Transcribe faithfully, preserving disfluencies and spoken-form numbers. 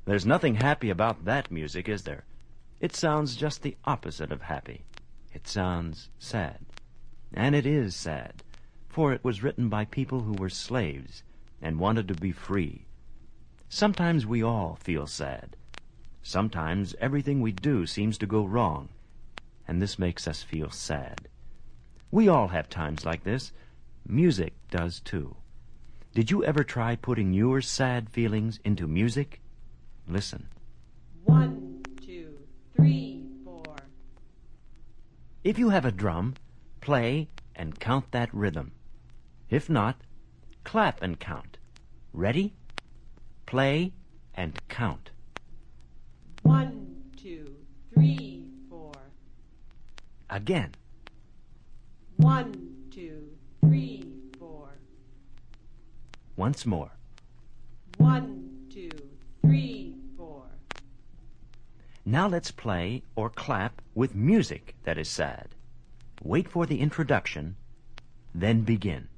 There's nothing happy about that music, is there? It sounds just the opposite of happy. It sounds sad. And it is sad, for it was written by people who were slaves and wanted to be free. Sometimes we all feel sad. Sometimes everything we do seems to go wrong, and this makes us feel sad. We all have times like this. Music does too. Did you ever try putting your sad feelings into music? Listen. One, two, three, four. If you have a drum, play and count that rhythm. If not, clap and count. Ready? Play and count. One, two, three, four. Again. One, two, three, four. Once more. One, two, three, four. Now let's play or clap with music that is sad. Wait for the introduction, then begin.